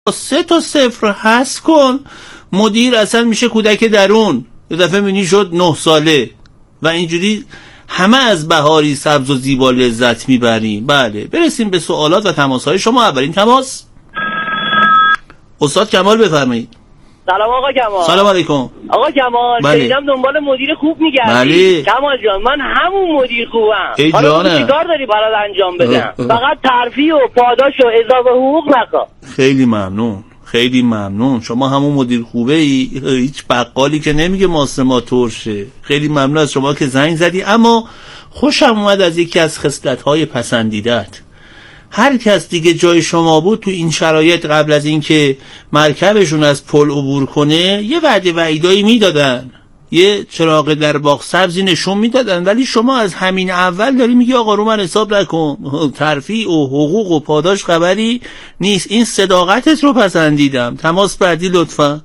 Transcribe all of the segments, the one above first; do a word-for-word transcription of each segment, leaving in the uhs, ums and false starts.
سه تا صفر حذف کن، مدیر اصلا میشه کودک درون. یه دفعه میبینی شد نه ساله و اینجوری همه از بهاری سبز و زیبا لذت میبریم. بله، برسیم به سوالات و تماس‌های شما. اولین تماس استاد کمال، بفرمایید. سلام آقا کمال. سلام علیکم آقا کمال. بله. شنیدم دنبال مدیر خوب میگردی. بله. کمال جان، من همون مدیر خوبم. ای حالا جانم. چیکار داری برات انجام بدم؟ فقط ترفیع و پاداش و اضافه حقوق نخواه. خیلی ممنون، خیلی ممنون. شما همون مدیر خوبه ای، هیچ بقالی که نمیگه ماست ما ترشه. خیلی ممنون از شما که زنگ زدی. اما خوشم اومد از یکی از خصلت‌های پسندیدت. هر کس دیگه جای شما بود تو این شرایط قبل از اینکه مرکبشون از پل عبور کنه یه وعده وعیدایی میدادن، یه چراغ در باغ سبزی نشون میدادن، ولی شما از همین اول داری میگی آقا رو من حساب نکن، ترفیع و حقوق و پاداش خبری نیست. این صداقتت رو پسندیدم. تماس بعدی لطفا.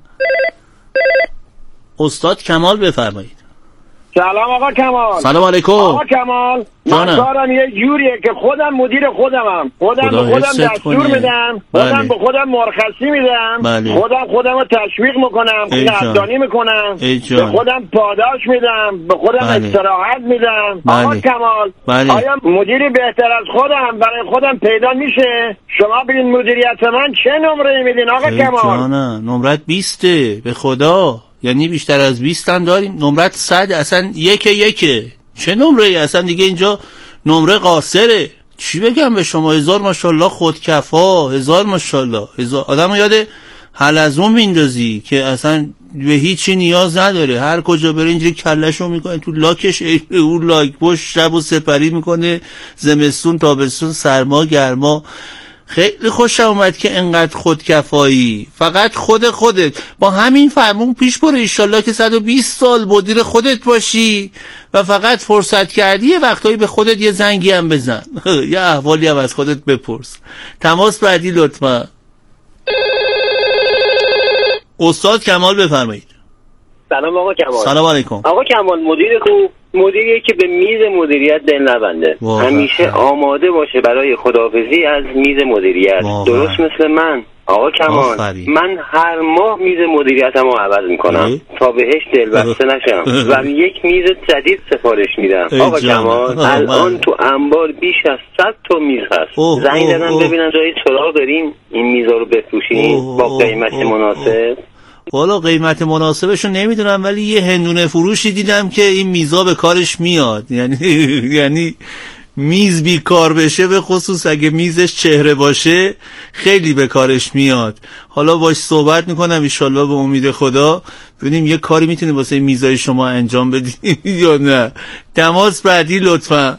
استاد کمال، بفرمایید. سلام آقا کمال. سلام علیکم آقا کمال. من کارم یه جوریه که خودم مدیر خودمم، خودم به خودم دستور میدم، خودم بله. به خودم مرخصی میدم، بله. خودم خودم رو تشویق میکنم، قدردانی میکنم، به خودم پاداش میدم، به خودم بله. استراحت میدم. بله. آقا کمال، بله. آیا مدیری بهتر از خودم برای خودم پیدا میشه؟ شما ببین مدیریت من چه نمره میدین آقا کمال؟ جانم، نمرت بیسته به خدا، یعنی بیشتر از بیست هم داریم. نمرت صد، اصلا یک یکه. چه نمره ای؟ اصلا دیگه اینجا نمره قاصره. چی بگم به شما؟ هزار ماشاءالله خودکفا، هزار ماشاءالله. هزار آدم رو یاده حلزون میندازی که اصلا به هیچی نیاز نداره. هر کجا بره اینجوری کلشو میکنه تو لاکش، اون لاک پشت شب و سپری میکنه، زمستون تابستون سرما گرما. خیلی خوشم اومد که انقدر خودکفایی، فقط خود خودت با همین فرمون پیش برو. ایشالله که صد و بیست سال مدیر خودت باشی و فقط فرصت کردی یه وقتایی به خودت یه زنگی هم بزن، یه احوالی هم از خودت بپرس. تماس بعدی لطفا. استاد کمال، بفرمایید. سلام آقا کمال. سلام علیکم. آقا کمال، مدیر خوب مدیریه که به میز مدیریت دل نبنده، همیشه آماده باشه برای خداحافظی از میز مدیریت. درست مثل من آقا کمال. آفری. من هر ماه میز مدیریتم رو عوض میکنم تا بهش دل بسته نشم و یک میز جدید سفارش میدم. آقا کمال، الان تو انبار بیش از صد تا میز هست. زنگ زدم ببینم جای چراغ داریم این میزا رو بفروشیم با قیمت مناسب. والا قیمت مناسبشو نمیدونم، ولی یه هندونه فروشی دیدم که این میزا به کارش میاد. یعنی یعنی میز بی کار بشه، به خصوص اگه میزش چهره باشه خیلی به کارش میاد. حالا باش صحبت میکنم انشالله به امید خدا ببینیم یه کاری میتونه واسه میزای شما انجام بدیم یا نه. تماس بعدی لطفا.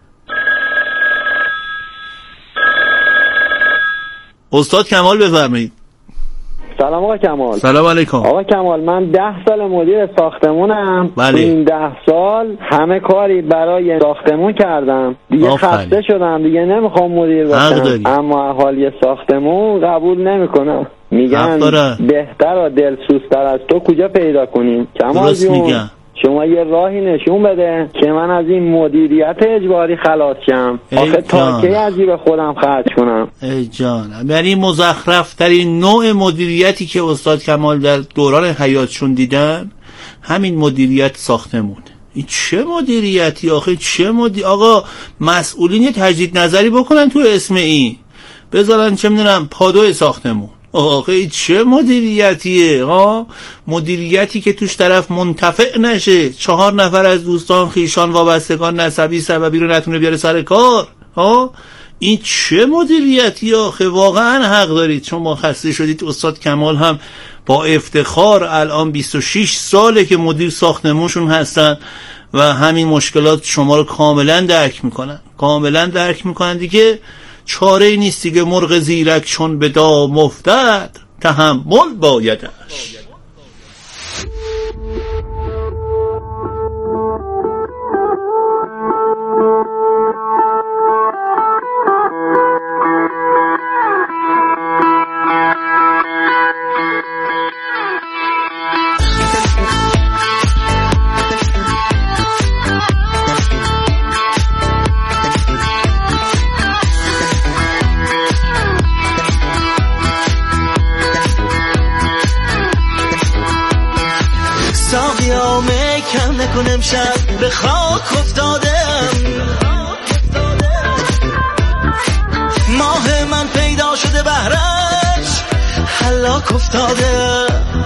استاد کمال، بفرمایید. سلام آقا کمال. سلام علیکم. آقا کمال، من ده سال مدیر ساختمونم. بله. این ده سال همه کاری برای ساختمون کردم، دیگه خسته شدم، دیگه نمیخوام مدیر باشم. اما اهالی ساختمون قبول نمیکنم، میگن بهتر و دلسوزتر از تو کجا پیدا کنیم. کمال جون، شما یه راهی نشون بده که من از این مدیریت اجباری خلاص شم. آخه تا کی از جیب خودم خرج کنم؟ ای جانم، یعنی مزخرف ترین نوع مدیریتی که استاد کمال در دوران حیاتشون دیدن همین مدیریت ساختمون. این چه مدیریتی آخه؟ چه مدیر... آقا مسئولین یه تجدید نظری بکنن تو اسم این، بذارن چه میدونم پادوی ساختمون. آخه چه مدیریتیه ها؟ مدیریتی که توش طرف منتفع نشه، چهار نفر از دوستان خیشان وابستگان نسبی سببی رو نتونه بیاره سر کار ها؟ این چه مدیریتی آخه؟ واقعا حق دارید شما خسته شدید. استاد کمال هم با افتخار الان بیست و شش ساله که مدیر ساختمونشون هستن و همین مشکلات شما رو کاملا درک میکنن، کاملا درک میکنن. دیگه چاره ای نیست دیگه، مرغ زیرک چون به دام افتد تحمل بایدش. کم نکن امشب به خاک افتادم. ماه من پیدا شده بهرش هلاک افتاده.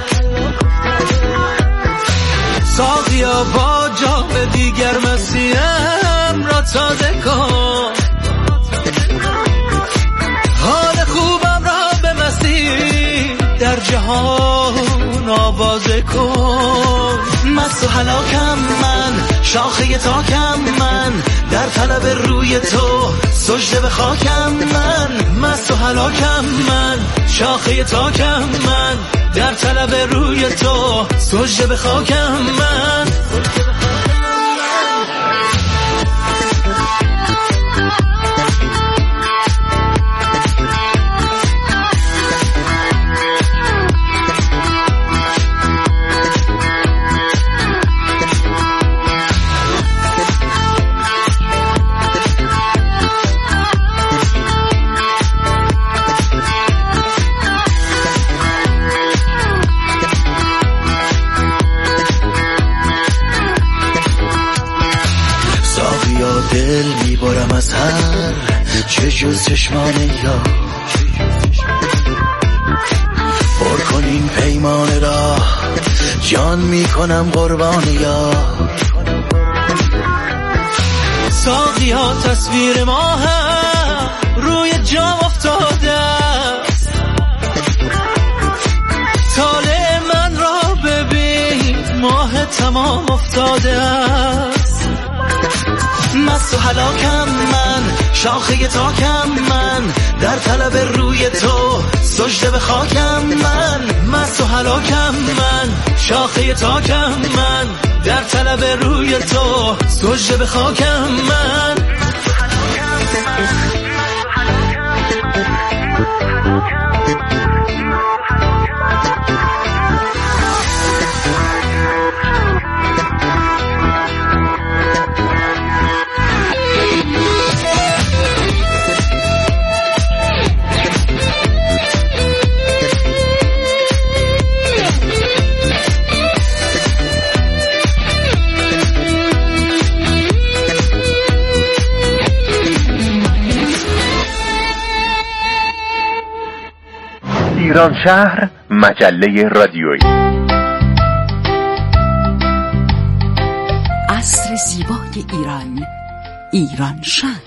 ساقیا با جام دیگر مسیم را تازه کن، حال خوبم را به مستی در جهان آوازه کن. مست و هلاکم من، شاخه تاکم من، در طلب روی تو سجده به خاکم من. مست و هلاکم من، شاخه تاکم من، در طلب روی تو سجده به خاکم من. دل میبارم از هر چه جز چشمان یا پر کن این پیمان را جان میکنم قربان یا. ساقی ها تصویر ما هم روی جام افتاده است، طالع من را ببین ماه تمام افتاده است. مست و هلاکم من، شاخه تاکم من، در طلب روی تو سجده به خاکم من. مست و هلاکم من، شاخه تاکم من، در طلب روی تو سجده به خاکم من. ایران شهر مجله رادیویی. عصر زیبای ایران، ایران شهر.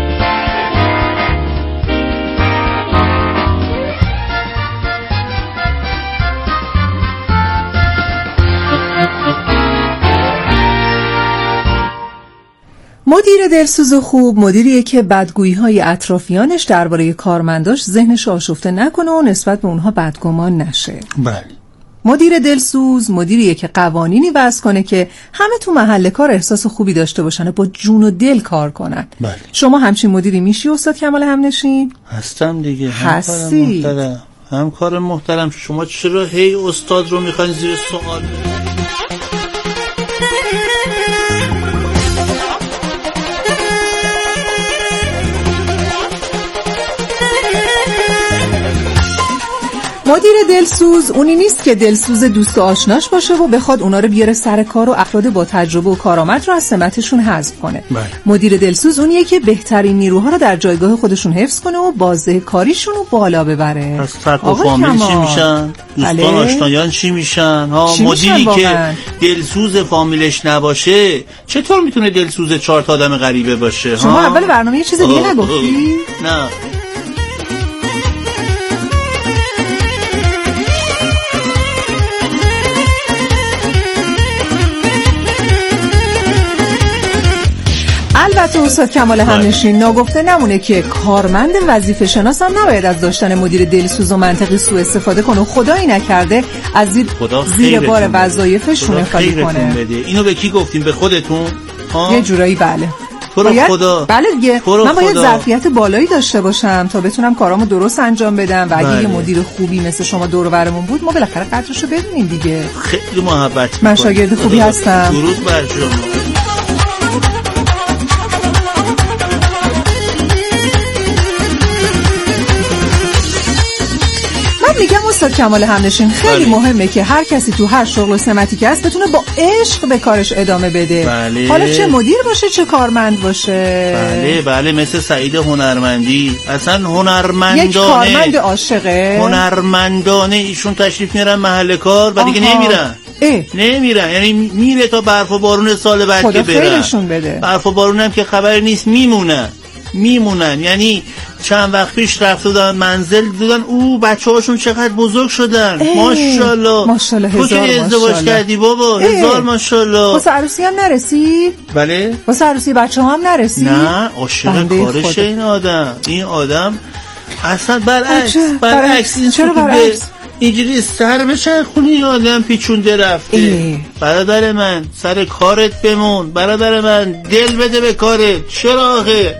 مدیر دلسوز و خوب مدیریه که بدگویی‌های اطرافیانش درباره کارمنداش ذهنش آشفته نکنه و نسبت به اونها بدگمان نشه. بله. مدیر دلسوز مدیریه که قوانینی وضع کنه که همه تو محل کار احساس خوبی داشته باشن و با جون و دل کار کنن. بله. شما همچین مدیری میشی استاد کمال همنشین؟ هستم دیگه. هستی. همکار محترم، شما چرا هی استاد رو میخواین زیر سوال ببرید؟ مدیر دلسوز اونی نیست که دلسوز دوست و آشناش باشه و بخواد اونا رو بیاره سر کار و افراد با تجربه و کارآمد رو از سمتشون حذف کنه. بله. مدیر دلسوز اونیه که بهترین نیروها رو در جایگاه خودشون حفظ کنه و بازده کاریشون رو بالا ببره. پس ترک و فامیل چی میشن؟ دوستان بله. آشنایان چی میشن؟ ها چی مدیری میشن که دلسوز فامیلش نباشه چطور میتونه دلسوز چهار تا آدم غریبه باشه؟ شما ها؟ اول برنامه یه چیز دیگه نگفتی؟ نه. البته استاد کمال همنشین ناگفته نمونه که کارمند وظیفه شناس هم نباید از داشتن مدیر دلسوز و منطقی سوء استفاده کنه و خدایی نکرده از زیر, زیر بار وظایفش شونه خالی کنه. اینو به کی گفتیم؟ به خودتون؟ یه جورایی بله. باید خدا. بله دیگه من باید ظرفیت بالایی داشته باشم تا بتونم کارامو درست انجام بدم و اگه بله. یه مدیر خوبی مثل شما دور و برمون بود ما بالاخره قدرشو بدونیم دیگه. خیلی محبت من شاگرد خوبی هستم. درود بر شما. استاد کمال همنشین خیلی بله. مهمه که هر کسی تو هر شغل و سمتی که هست بتونه با عشق به کارش ادامه بده. بله. حالا چه مدیر باشه چه کارمند باشه. بله بله مثل سعید هنرمندی، اصلا هنرمندانه، یک کارمند عاشقه، هنرمندانه ایشون تشریف میارن محل کار و دیگه نمیرن اه. نمیرن، یعنی میره تا برف و بارون سال بعد که برن. برف و بارون هم که خبر نیست، میمونن میمونن یعنی چند وقت پیش رفت دادن منزل دیدن او بچه هاشون چقدر بزرگ شدن. ماشاءالله ماشاءالله. تو که ازدواج کردی بابا، هزار ماشاءالله. واسه عروسی هم نرسید؟ بله واسه عروسی بچه هم نرسید؟ نه عاشق کارشه این آدم. این آدم اصلا برعکس برعکس این چرا برعکس؟ اینجوری سر بچه خونی آدم پیچونده رفته. ای. برادر من سر کارت بمون، برادر من دل بده به کارت. چرا آخه؟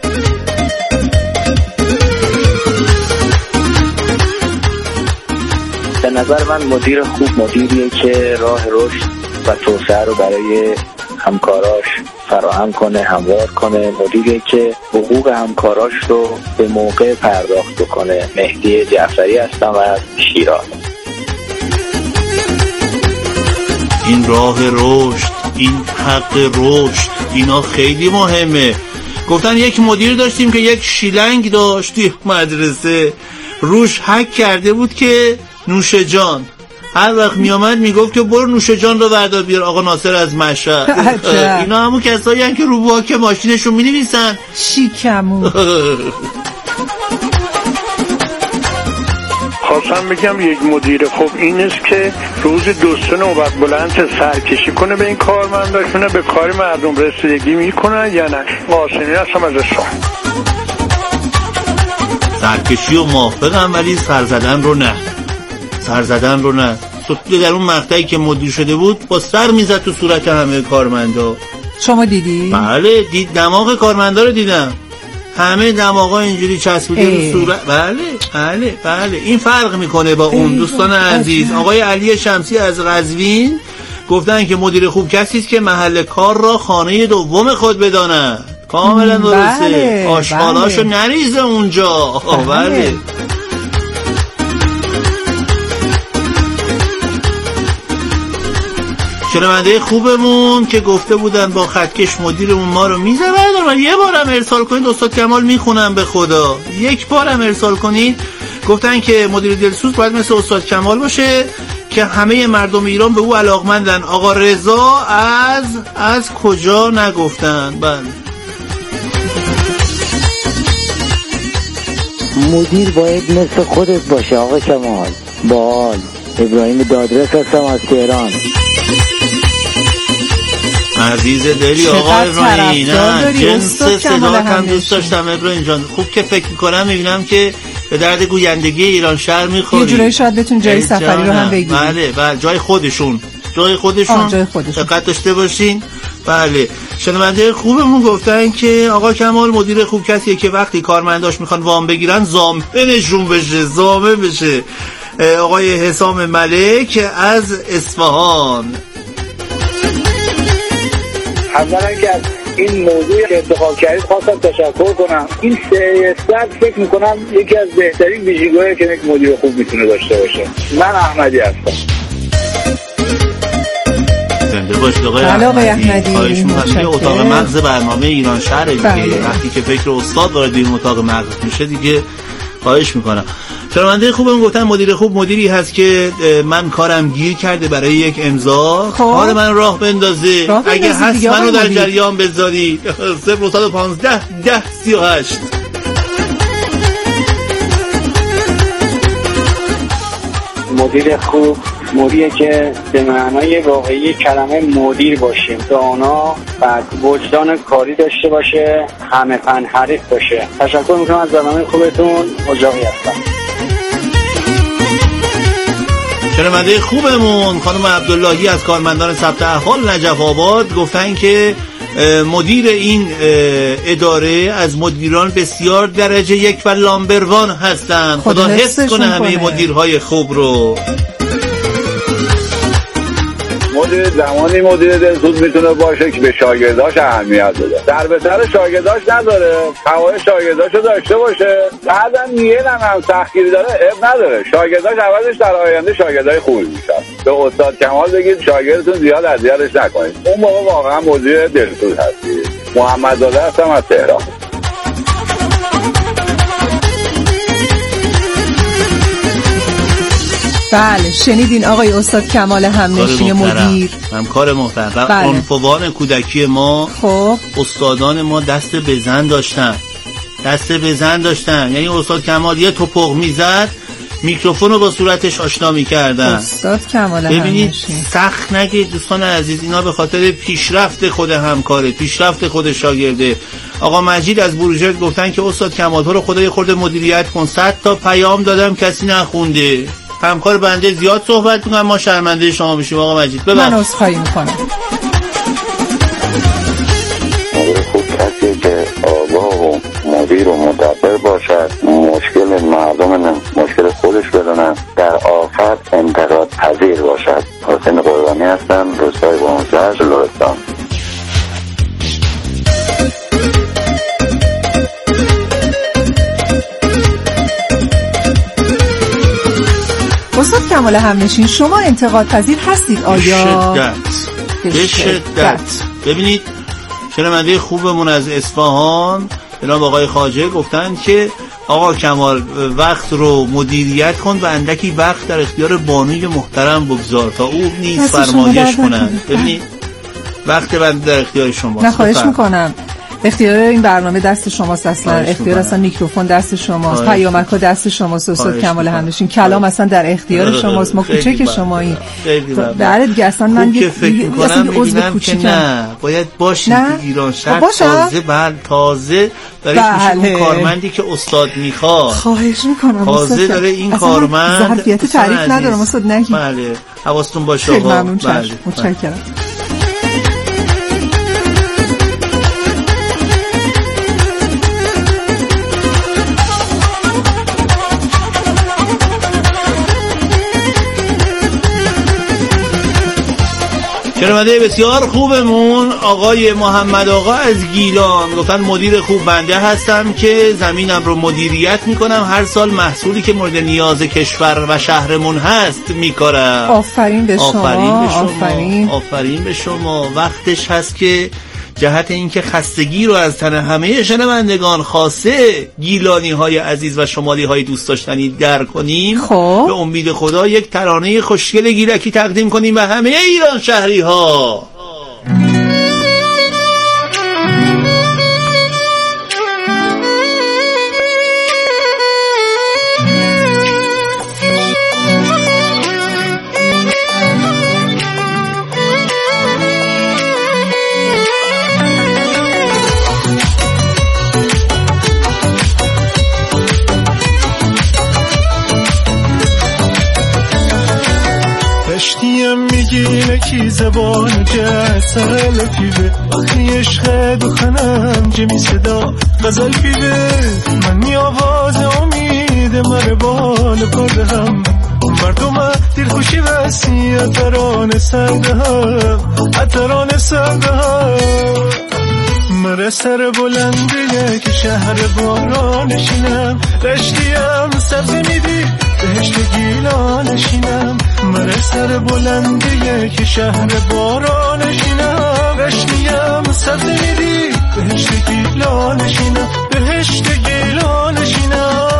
به نظر من مدیر خوب مدیریه که راه رشد و توسعه رو برای همکاراش فراهم کنه، هموار کنه. مدیری که حقوق همکاراش رو به موقع پرداخت بکنه. مهدی جعفری هستم از شیراز. این راه رشد، این حق رشد، اینا خیلی مهمه. گفتن یک مدیر داشتیم که یک شیلنگ داشت توی مدرسه، روش حک کرده بود که نوش جان. هر وقت می آمد می گفت که برو نوش جان رو بردار بیار آقا ناصر از مشهد. اینا همون کسایی هستن که رو باک ماشینشون می نویسن شیکمون. خواستم بگم یک مدیر خوب این است که روز دو سه نوبت بلند سرکشی کنه به این کارمنداشونه، به کار مردم رسیدگی میکنن یا نه. قاسمی هستم از شما. سرکشی و موافقم ولی سر زدن رو نه. سر زدن رو نه. سطوله در اون مقطعی که مدیر شده بود با سر میزد تو صورت همه کارمندا. شما دیدی؟ بله دید، دماغ کارمندا رو دیدم. همه دماغا اینجوری چسبیده رو صورت. بله بله بله این فرق میکنه با اون. دوستان عزیز، آقای علی شمسی از قزوین گفتن که مدیر خوب کسی است که محل کار را خانه دوم خود بداند. کاملا درسته. بله، آشغالاشو بله. نریزه اونجا. بله, بله. شنونده خوبمون که گفته بودن با خطکش مدیرمون ما رو میزه، من یه بارم ارسال کنید استاد کمال میخونم به خدا، یک بارم ارسال کنید. گفتن که مدیر دلسوز باید مثل استاد کمال باشه که همه مردم ایران به او علاقمندن. آقا رضا از از کجا نگفتن؟ بله مدیر باید مثل خودت باشه آقا کمال. بال ابراهیم دادرس هستم از تهران. عزیز دلی آقا ابراهیم، نه جنس صدات هم دوست داشتم ابراهیم جان. خوب که فکر میکنم میبینم که به درد گویندگی ایران شهر میخوری. یه جورایی شاید بتون جای سفری رو هم بگیرید. بله بله جای خودشون جای خودشون دقت داشته باشین. بله شنونده خوبمون گفتن که آقا کمال مدیر خوب کسیه که وقتی کارمنداش میخوان وام بگیرن ضامنشون بشه، ضامن بشه. آقای حسام ملک از اصفهان. اولا که از این موضوع که انتخاب کردید خواستم تشکر کنم. این سه استاد فکر میکنم یکی از بهترین ویژگی‌هایی که یک مدیر خوب میتونه داشته باشه. من احمدی هستم. زنده باشید آقای احمدی. خواهش می‌کنم اتاق مغز برنامه ایران شهر دیگه وقتی که فکر استاد وارد این اتاق مغز میشه دیگه خواهش میکنم. شنونده خوبم گفتن مدیر خوب مدیری هست که من کارم گیر کرده برای یک امضا کار من راه بندازه. راه اگه هست منو در جریان بذاری. صفر و صد و پانزده ده سی و هشت. مدیر خوب مدیری که به معنای واقعی کلمه مدیر باشه، دانا و وجدان کاری داشته باشه، همه فن حریف باشه. تشکر میکنم از برنامه خوبتون. اجاقی هستم. شنونده خوبمون خانم عبداللهی از کارمندان ثبت احوال نجف آباد گفتن که مدیر این اداره از مدیران بسیار درجه یک و لامبروان هستند. خدا حفظ کنه همه مدیرهای خوب رو. مدیر زمانی مدیر دلسوز میتونه باشه که به شاگرداش اهمیت بده، در به سر شاگرداش نداره، هوای شاگرداشو داشته باشه. بعدم یه هم سختگیری داره، اب نداره، شاگرداش عوضش در آینده شاگردای خوبی میشن. به استاد کمال بگید شاگردتون زیاد اذیتش نکنید، اون موقع واقعا مدیر دلسوز هستی. محمدزاده هستم از تهران. بله شنیدین آقای استاد کمال همنشین مدیر، همکار محترم. بله. عنفوان کودکی ما، خب استادان ما دست به زن داشتن، دست به زن داشتن، یعنی استاد کمال یه توپق میزد میکروفون رو با صورتش آشنا میکردن. استاد کمال ببینید سخت نگید دوستان عزیز، اینا به خاطر پیشرفت خود همکاره، پیشرفت خود شاگرده. آقا مجید از بروجرد گفتن که استاد کمال تو رو خدا یه خورده مدیریت کن، صد تا پیام دادم کسی نخونده. همکار بنده زیاد صحبت میکنم، ما شرمنده شما بشیم. آقا مجید ببخشید. من عذرخواهی میکنم. مدیر خوب کسی که آگاه و مدیر و مدبر باشد، مشکل مردم مشکل خودش بدونن، در آفت انتقاد پذیر باشد. حسین قربانی هستم، روستای بونسر، لرستان. استاد کمال همنشین شما انتقاد پذیر هستید آیا؟ به شدت به شدت. ببینید شنونده خوبمون از اصفهان جناب آقای خواجه گفتن که آقا کمال وقت رو مدیریت کن و اندکی وقت در اختیار بانوی محترم بگذار تا او نیز فرمایش کنند. ببینید وقت بنده در اختیار شماست. نه خواهش میکنم، اختیار این برنامه دست شماست، اصلا اختیار اصلا میکروفون دست شماست، پیامک‌ها دست شماست. استاد کمال همنشین کلام اصلا در اختیار شماست، ما کوچک شمایی. بله دیگه اصلا من یه فکر می‌کنم می‌بینم که نه باید باشید تو ایران شهر تازه بر تازه برای بله. اون کارمندی که استاد میخواد. خواهش میکنم تازه داره این کارمند ظرفیت تعریف ندارم استاد نگید. بله حواستون باشه آقا. ممنون. بله. متشکرم. شنونده بسیار خوبمون آقای محمد آقا از گیلان گفتن مدیر خوب بنده هستم که زمینم رو مدیریت میکنم، هر سال محصولی که مورد نیاز کشور و شهرمون هست میکارم. آفرین به شما. آفرین به شما. آفرین. آفرین به شما. وقتش هست که جهت اینکه خستگی رو از تن همه شنوندگان خاصه گیلانی های عزیز و شمالی های دوست داشتنی در کنیم. خب به امید خدا یک ترانه خوشگل گیلکی تقدیم کنیم به همه ایران شهری ها. اشتیم میگی نکی زبان که اصل پیوه وقتی عشق دخنم جمی صدا غزل پیوه من می آواز امید مر بال پردهم مردم دل خوشی وسی اتران سردهم اتران سردهم مره سر بلنده که شهر بارانشینم رشتیم سبز میدی بهشت گیلانشینم مره سر بلنده که شهر بارانشینم رشتیم سبز میدی بهشت گیلانشینم بهشت گیلانشینم.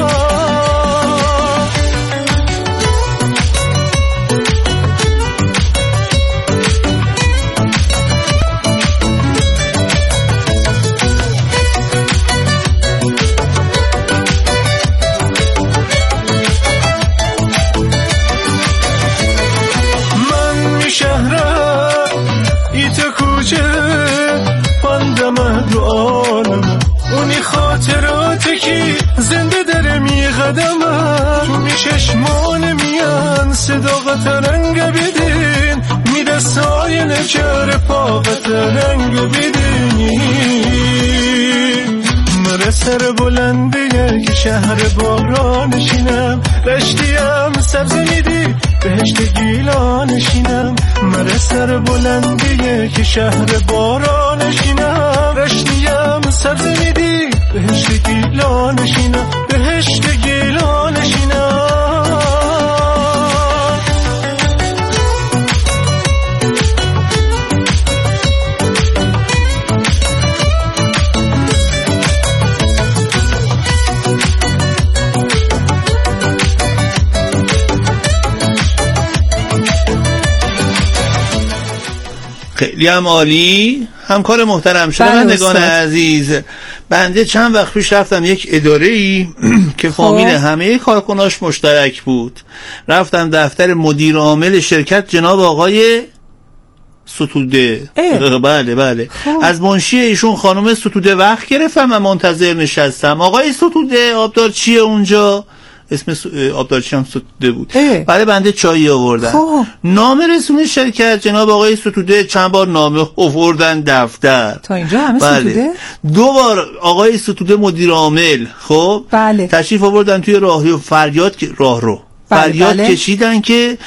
زنده در می قدمم تو می چشمان میان صداقت رنگ بدین می دستای نچر پاقت رنگ بدین مره سر بلنده که شهر بارانشینم رشتیم سبز میدی بهش بهشت گیلانشینم، من سر بلندیه که شهر بارانشینم، رشتیم سرزمیدی بهشت گیلانشینم، بهشت گیلانشینم. خیلی هم عالی. همکار محترم شنوندگان عزیز، بنده چند وقت پیش رفتم یک اداره‌ای که فامیل همه کارکناش مشترک بود. رفتم دفتر مدیر عامل شرکت جناب آقای ستوده. بله بله خواه. از منشی ایشون خانم ستوده وقت گرفتم و منتظر نشستم. آقای ستوده آبدار چیه اونجا؟ اسم آبدارچی هم ستوده بود. برای بنده چایی آوردن. خواه. نام رسون شرکت جناب آقای ستوده چند بار نامه آوردن دفتر. تا اینجا همه بله. ستوده؟ دو بار آقای ستوده مدیر عامل خب بله. تشریف آوردن توی راهرو فریاد راه رو بله فریاد بله. کشیدن که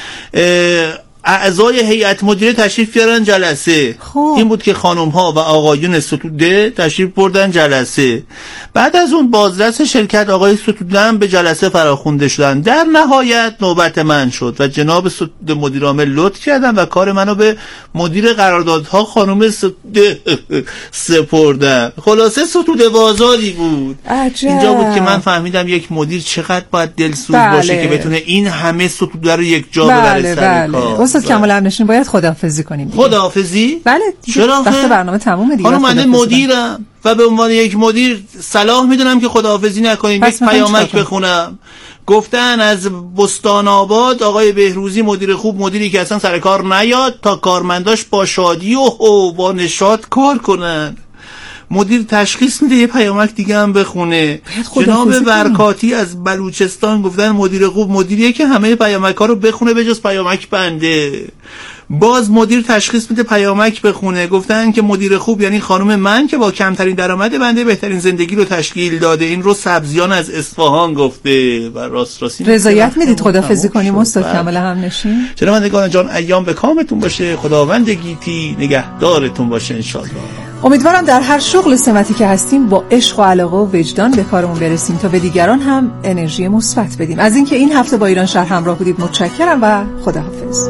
اعضای هیئت مدیره تشریف بیارن جلسه. خوب. این بود که خانم ها و آقایون ستوده تشریف بردن جلسه. بعد از اون بازرس شرکت آقای ستوده هم به جلسه فراخوانده شدن. در نهایت نوبت من شد و جناب ستوده مدیر عامل لطف کردن و کار منو به مدیر قراردادها خانم ستوده سپردن. خلاصه ستوده بازاری بود. عجب. اینجا بود که من فهمیدم یک مدیر چقدر باید دلسوز بله. باشه که بتونه این همه ستوده رو یک جا ببره بله سر بله. کار. استاد کمال امرنشین باید خداحافظی کنیم. خداحافظی؟ بله. چرا؟ وقت برنامه تمومه دیگه. خانم من مدیرم و به عنوان یک مدیر صلاح میدونم که خداحافظی نکنیم. یک پیامک بخونم. گفتن از بستان آباد آقای بهروزی مدیر خوب، مدیری که اصلا سر کار نیاد تا کارمنداش با شادی و با نشاط کار کنن. مدیر تشخیص میده. یه پیامک دیگه هم بخونه. جناب برکاتی از بلوچستان گفتن مدیر خوب مدیریه که همه پیامک ها رو بخونه به جز پیامک بنده. باز مدیر تشخیص میده پیامک بخونه. گفتن که مدیر خوب یعنی خانم من که با کمترین درآمد بنده بهترین زندگی رو تشکیل داده. این رو سبزیان از اصفهان گفته و راست راستی رضایت میدید خداحافظی کنیم استاد کامل همنشین. شنوندگان جان ایام به کامتون باشه. خداوند گیتی نگهدارتون باشه ان شاء الله. امیدوارم در هر شغل سمتی که هستیم با عشق و علاقه و وجدان به کارمون برسیم تا به دیگران هم انرژی مثبت بدیم. از اینکه این هفته با ایران شهر همراه بودید متشکرم و خداحافظ.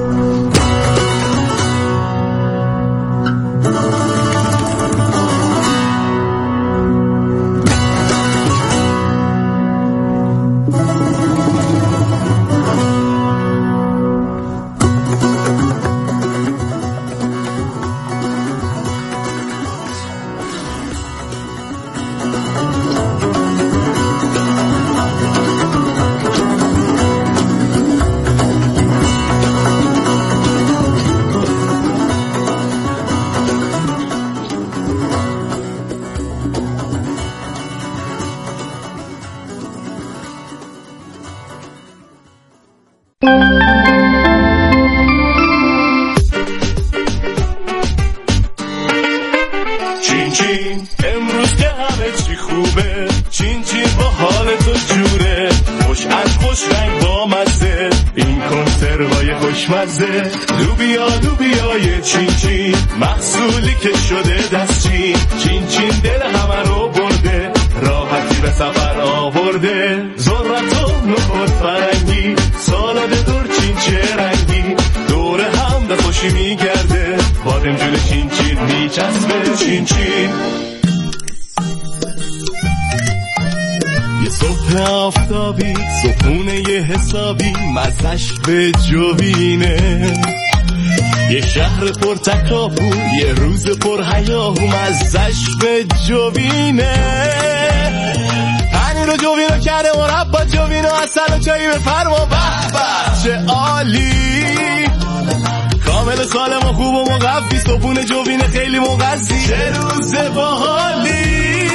چین چین امروز که همه چی خوبه، چین چین با حال تو جوره، خوش از خوش رنگ با مزه، این کنسروهای خوشمزه، لوبیا لوبیای چین چین، محصولی که شده دستچین، چین چین دل همه رو برده، راحتی به سفر آورده، ذرت و نخود فرنگی، سالاد دور چین چه رنگی، دور هم به خوشی میگرده، بادم جون چین چین میچسبه، چین چین. یه صبح آفتابی، صبحونه یه حسابی، مزش به جوینه، یه شهر پر تکاپو، یه روز پر هیاهو، مزش به جوینه، پنیر و جوینو کرده مربا، جوینو اصل و چایی بفرما، به به چه عالی، کامل سالم و خوب و مقفی، صبحونه جوینه خیلی مغذی، چه روز باحالی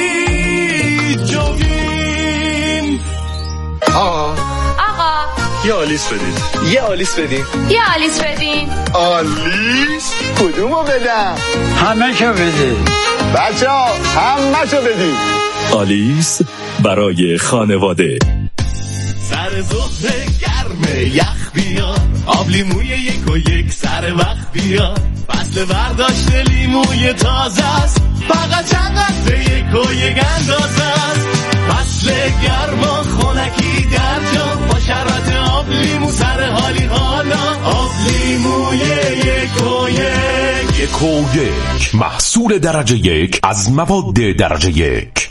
جوین. آقا آقا یه آلیس بدین، یه آلیس بدین، یه آلیس بدین. آلیس کدومو بدم؟ همه شو بدین بچه ها، همه شو بدین. آلیس برای خانواده. سر ظهر گرم یخ بیار، آب لیموی یک و یک سر وقت بیاد، فصل برداشت لیموی تازه است، فقط چند قطره یک و یک اندازه است. فصل گرما خنکی در جا، با شربت آب لیمو سر حالی حالا. آب لیموی یک و یک. یک و یک محصول درجه یک از مواد درجه یک.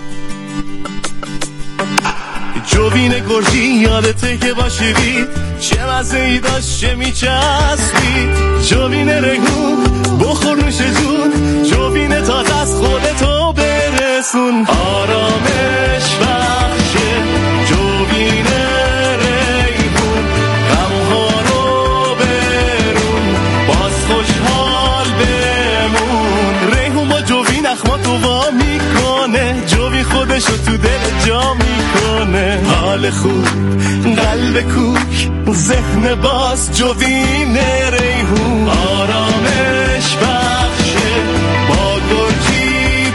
جوین گرجی یادته که باشیدی، چه مزه‌ای داشت چه میچسبید. جوین ریحون بخور نوش جون، جوین تازه از خودتو برسون. آرامش بخشه جوین ریحون، غمها رو برون باز خوشحال بمون. ریحون با جوین اخماتو وا میکنه، جوین خودشو تو دل جا میکنه. حال خوب قلب کوک ذهن باز جوین ریحون. آرامش بخشه با گرجی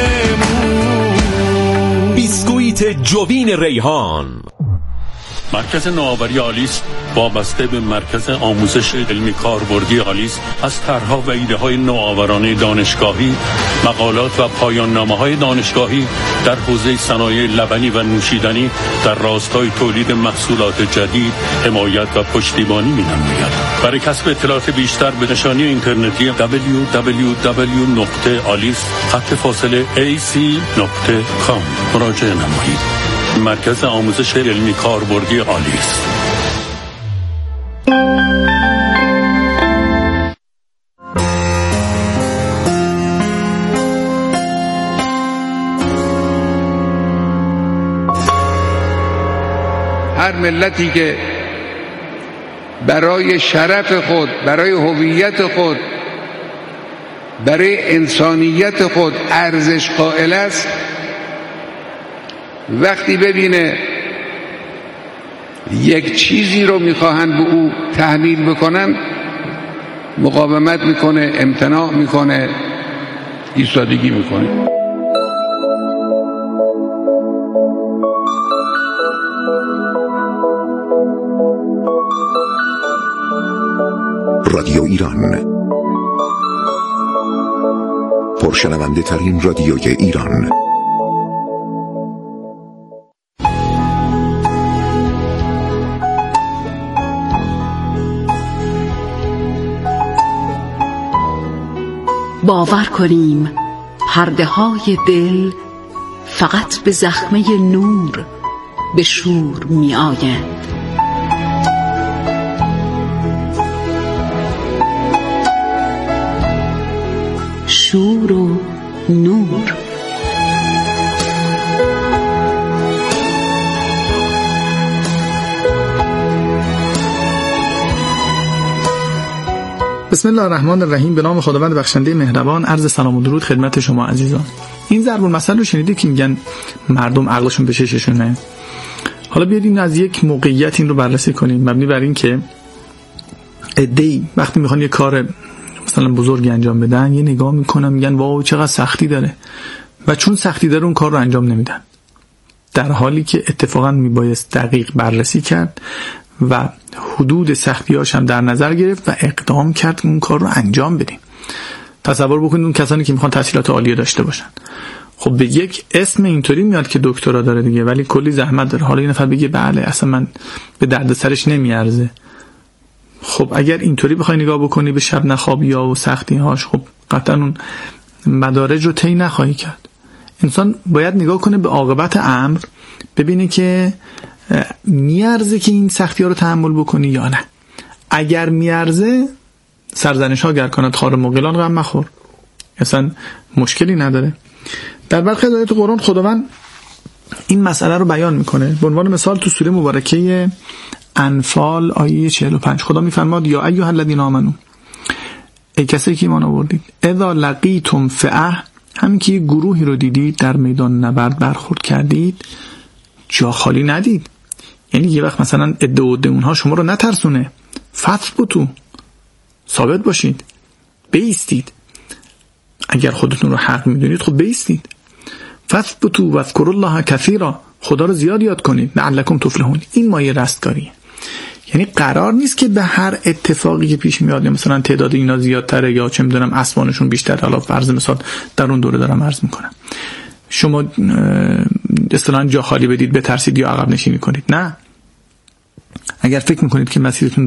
بمون. بیسکویت جوین ریحان. مرکز نوآوری آلیس وابسته به مرکز آموزش علمی کاربردی آلیس از طرح‌ها و ایده‌های نوآورانه دانشگاهی، مقالات و پایان‌نامه‌های دانشگاهی در حوزه صنایع لبنی و نوشیدنی در راستای تولید محصولات جدید حمایت و پشتیبانی می‌نماید. برای کسب اطلاعات بیشتر به نشانی اینترنتی دبلیو دبلیو دبلیو دات آلیس خط فاصله ای سی دات کام مراجعه نمایید. مرکز آموزش علمی کاربردی آلیس. هر ملتی که برای شرف خود، برای هویت خود، برای انسانیت خود ارزش قائل است، وقتی ببینه یک چیزی رو میخواهند به او تحمیل بکنن، مقاومت میکنه، امتناع میکنه، ایستادگی میکنه. رادیو ایران، پرشنونده ترین رادیوی ایران. باور کنیم پرده های دل فقط به زخمه نور به شور می آیند. شور و نور. بسم الله الرحمن الرحیم. به نام خداوند بخشنده مهربان. عرض سلام و درود خدمت شما عزیزان. این ضرب المثل رو شنیدید که میگن مردم عقلشون به چششونه. حالا بیاید این از یک موقعیت این رو بررسی کنیم، مبنی بر این که عده‌ای وقتی میخوان یه کار مثلا بزرگی انجام بدن، یه نگاه میکنن میگن واو چقدر سختی داره، و چون سختی داره اون کار رو انجام نمیدن، در حالی که اتفاقا میبایست دقیق بررسی کرد و حدود سختیاش هم در نظر گرفت و اقدام کرد اون کار رو انجام بدیم. تصور بکنید اون کسانی که میخوان تحصیلات عالیه داشته باشن، خب به یک اسم اینطوری میاد که دکترا داره دیگه، ولی کلی زحمت داره. حالا این نفر بگه بله اصلا من به درد سرش نمیارزه. خب اگر اینطوری بخوای نگاه بکنی به شب نخوابی ها و سختی هاش، خب قطعا اون مدارج رو طی نخواهی کرد. انسان باید نگاه کنه به عاقبت امر، ببینه که میارزه که این سختی ها رو تحمل بکنی یا نه. اگر میارزه، سرزنش ها گر کند خار مغیلان غم مخور، اصلا مشکلی نداره. در برخی از آیات قرآن خداوند این مسئله رو بیان میکنه. به عنوان مثال تو سوره مبارکه انفال آیه چهل و پنج خدا میفرماد یا ایها الذین آمنو، ای کسی که ایمان آوردید، اذا لقیتم فئه، همین که یه گروهی رو دیدید در میدان نبرد برخورد کردید، جا خالی ندید. یعنی یه وقت مثلا عده و عده اونها شما رو نترسونه، فثبتوا، ثابت باشید، بایستید. اگر خودتون رو حق میدونید خب بایستید. فثبتوا واذکروا الله کثیرا، خدا رو زیاد یاد کنید، لعلکم تفلحون. این مایه رستگاریه. یعنی قرار نیست که به هر اتفاقی که پیش میاد یا مثلا تعداد اینا زیادتره یا چه میدونم اسوانشون بیشتره، حالا فرض مثال در اون دوره دارم عرض میکنم، شما اصطلاحاً جا خالی بدید، بترسید یا عقب نشینی کنید. نه، اگر فکر میکنید که مسیرتون